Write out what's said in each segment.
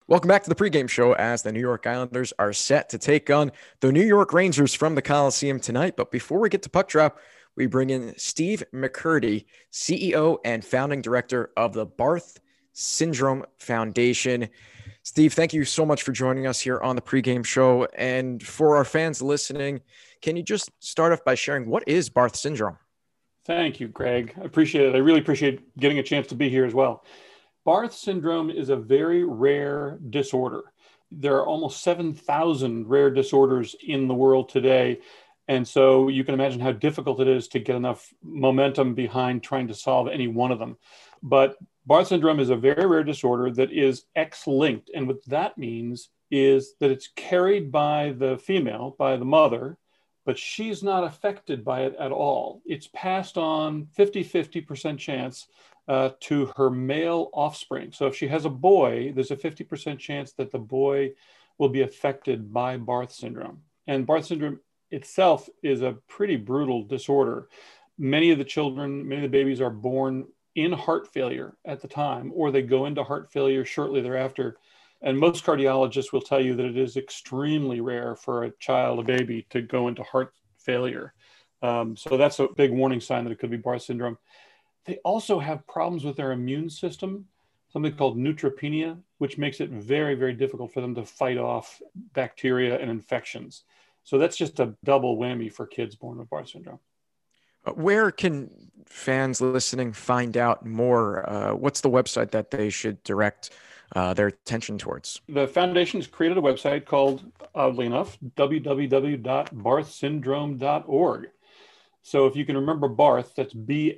Welcome back to the pregame show as the New York Islanders are set to take on the New York Rangers from the Coliseum tonight. But before we get to puck drop, we bring in Steve McCurdy, CEO and founding director of the Barth Syndrome Foundation. Steve, thank you so much for joining us here on the pregame show. And for our fans listening, can you just start off by sharing what is Barth Syndrome? Thank you, Greg. I appreciate it. I really appreciate getting a chance to be here as well. Barth syndrome is a very rare disorder. There are almost 7,000 rare disorders in the world today. And so you can imagine how difficult it is to get enough momentum behind trying to solve any one of them. But Barth syndrome is a very rare disorder that is X-linked. And what that means is that it's carried by the female, by the mother, but she's not affected by it at all. It's passed on 50% chance to her male offspring. So if she has a boy, there's a 50% chance that the boy will be affected by Barth syndrome. And Barth syndrome itself is a pretty brutal disorder. Many of the babies are born in heart failure at the time, or they go into heart failure shortly thereafter. And most cardiologists will tell you that it is extremely rare for a baby, to go into heart failure. So that's a big warning sign that it could be Barth syndrome. They also have problems with their immune system, something called neutropenia, which makes it very, very difficult for them to fight off bacteria and infections. So that's just a double whammy for kids born with Barth syndrome. Where can fans listening find out more? What's the website that they should direct their attention towards? The foundation has created a website called, oddly enough, www.barthsyndrome.org. So if you can remember Barth, that's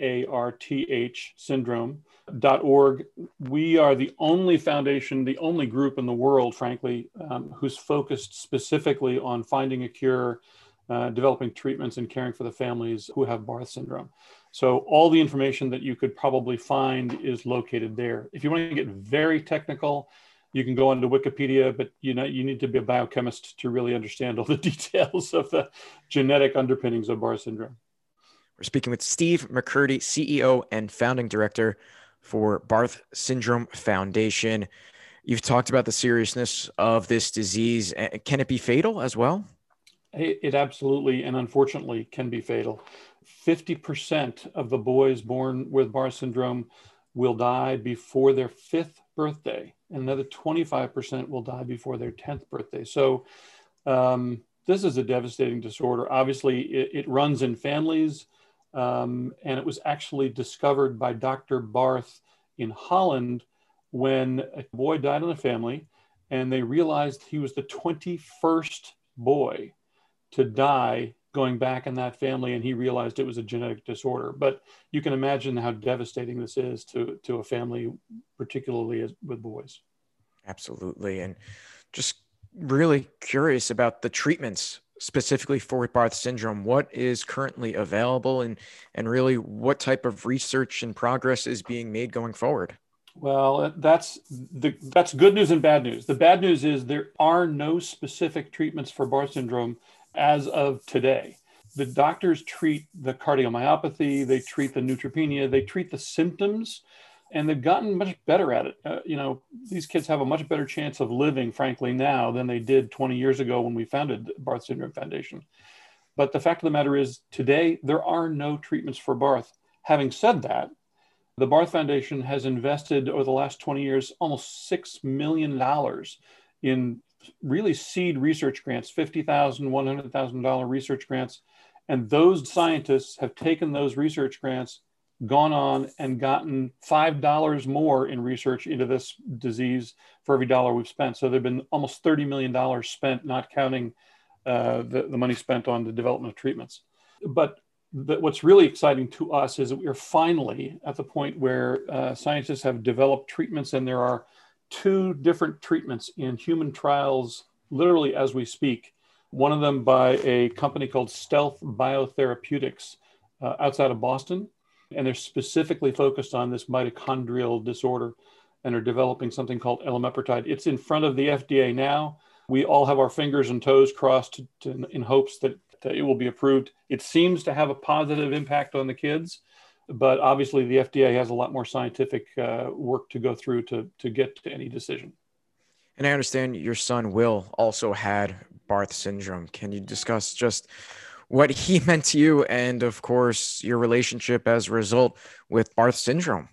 BARTH syndrome.org. We are the only foundation, the only group in the world, frankly, who's focused specifically on finding a cure, developing treatments, and caring for the families who have Barth syndrome. So all the information that you could probably find is located there. If you want to get very technical, you can go onto Wikipedia, but you need to be a biochemist to really understand all the details of the genetic underpinnings of Barth syndrome. We're speaking with Steve McCurdy, CEO and founding director for Barth Syndrome Foundation. You've talked about the seriousness of this disease. Can it be fatal as well? It absolutely and unfortunately can be fatal. 50% of the boys born with Barth syndrome will die before their 5th birthday. And another 25% will die before their 10th birthday. So this is a devastating disorder. Obviously, it runs in families. And it was actually discovered by Dr. Barth in Holland when a boy died in the family, and they realized he was the 21st boy to die going back in that family, and he realized it was a genetic disorder. But you can imagine how devastating this is to a family, particularly with boys. Absolutely. And just really curious about the treatments specifically for Barth syndrome. What is currently available, and really what type of research and progress is being made going forward? Well, that's good news and bad news. The bad news is there are no specific treatments for Barth syndrome as of today. The doctors treat the cardiomyopathy, they treat the neutropenia, they treat the symptoms, and they've gotten much better at it. These kids have a much better chance of living, frankly, now than they did 20 years ago when we founded the Barth Syndrome Foundation. But the fact of the matter is, today, there are no treatments for Barth. Having said that, the Barth Foundation has invested over the last 20 years almost $6 million in really seed research grants, $50,000, $100,000 research grants. And those scientists have taken those research grants, gone on and gotten $5 more in research into this disease for every dollar we've spent. So there've been almost $30 million spent, not counting the money spent on the development of treatments. But what's really exciting to us is that we are finally at the point where scientists have developed treatments, and there are 2 different treatments in human trials, literally as we speak. One of them by a company called Stealth Biotherapeutics outside of Boston. And they're specifically focused on this mitochondrial disorder and are developing something called elomeprotide. It's in front of the FDA now. We all have our fingers and toes crossed in hopes that it will be approved. It seems to have a positive impact on the kids, but obviously the FDA has a lot more scientific work to go through to get to any decision. And I understand your son Will also had Barth syndrome. Can you discuss just what he meant to you and, of course, your relationship as a result with Barth syndrome?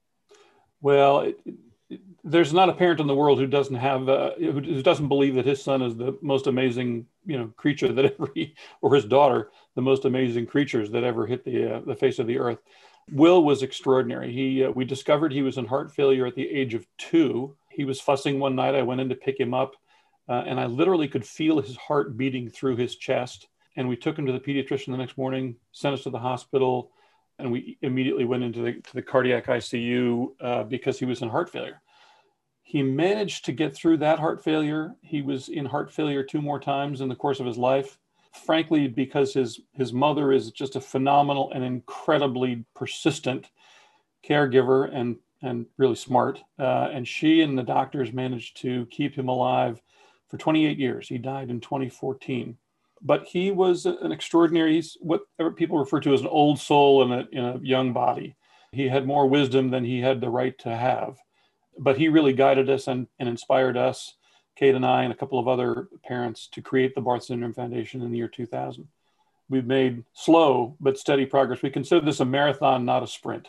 Well, there's not a parent in the world who doesn't have who doesn't believe that his son is the most amazing creature that ever or his daughter the most amazing creatures that ever hit the face of the earth. Will was extraordinary. We discovered he was in heart failure at the age of 2. He was fussing one night. I went in to pick him up, and I literally could feel his heart beating through his chest. And we took him to the pediatrician the next morning, sent us to the hospital, and we immediately went into the cardiac ICU because he was in heart failure. He managed to get through that heart failure. He was in heart failure 2 more times in the course of his life, frankly, because his mother is just a phenomenal and incredibly persistent caregiver and really smart. And she and the doctors managed to keep him alive for 28 years. He died in 2014. But he was an extraordinary, what people refer to as an old soul in a young body. He had more wisdom than he had the right to have. But he really guided us and inspired us, Kate and I, and a couple of other parents, to create the Barth Syndrome Foundation in the year 2000. We've made slow but steady progress. We consider this a marathon, not a sprint.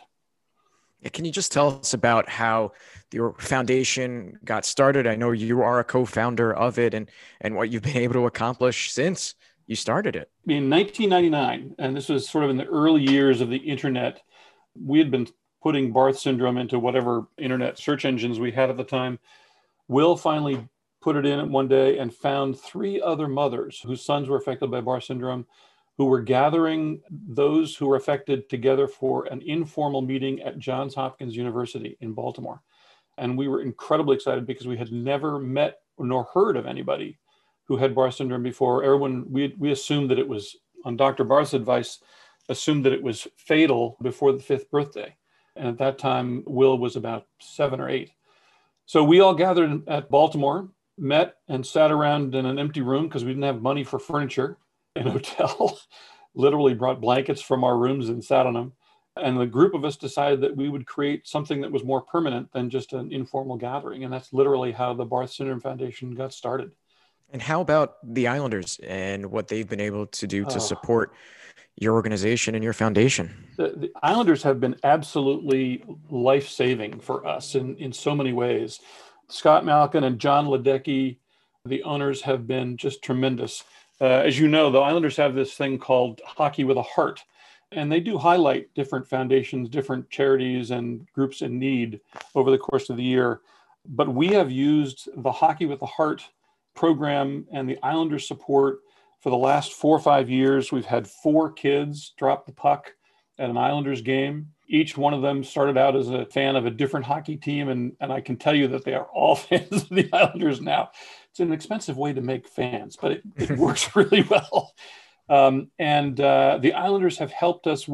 Can you just tell us about how your foundation got started? I know you are a co-founder of it and what you've been able to accomplish since you started it. In 1999, and this was sort of in the early years of the internet, we had been putting Barth syndrome into whatever internet search engines we had at the time. Will finally put it in one day and found 3 other mothers whose sons were affected by Barth syndrome, who were gathering those who were affected together for an informal meeting at Johns Hopkins University in Baltimore. And we were incredibly excited because we had never met nor heard of anybody who had Barth syndrome before. Everyone, we assumed that it was, on Dr. Barth's advice, assumed that it was fatal before the 5th birthday. And at that time, Will was about 7 or 8. So we all gathered at Baltimore, met and sat around in an empty room because we didn't have money for furniture in a hotel, literally brought blankets from our rooms and sat on them. And the group of us decided that we would create something that was more permanent than just an informal gathering. And that's literally how the Barth Syndrome Foundation got started. And how about the Islanders and what they've been able to do to support your organization and your foundation? The Islanders have been absolutely life-saving for us in so many ways. Scott Malkin and John Ledecky, the owners, have been just tremendous. As you know, the Islanders have this thing called Hockey with a Heart, and they do highlight different foundations, different charities and groups in need over the course of the year. But we have used the Hockey with a Heart program and the Islanders support for the last 4 or 5 years. We've had 4 kids drop the puck at an Islanders game. Each one of them started out as a fan of a different hockey team, and I can tell you that they are all fans of the Islanders now. It's an expensive way to make fans, but it works really well. The Islanders have helped us.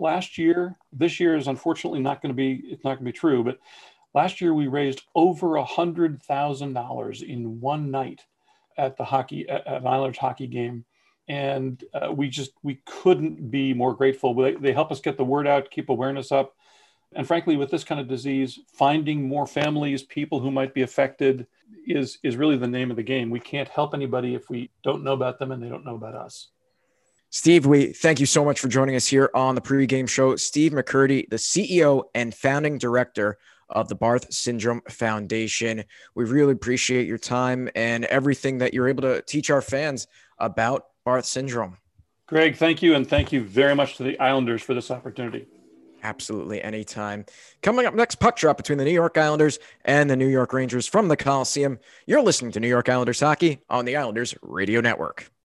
This year is unfortunately not going to be true, but last year we raised over $100,000 in one night at an Islanders hockey game. And we couldn't be more grateful. They help us get the word out, keep awareness up. And frankly, with this kind of disease, finding more families, people who might be affected is really the name of the game. We can't help anybody if we don't know about them and they don't know about us. Steve, we thank you so much for joining us here on the pregame show. Steve McCurdy, the CEO and founding director of the Barth Syndrome Foundation. We really appreciate your time and everything that you're able to teach our fans about Barth syndrome. Greg, thank you. And thank you very much to the Islanders for this opportunity. Absolutely. Anytime. Coming up next, puck drop between the New York Islanders and the New York Rangers from the Coliseum. You're listening to New York Islanders hockey on the Islanders Radio Network.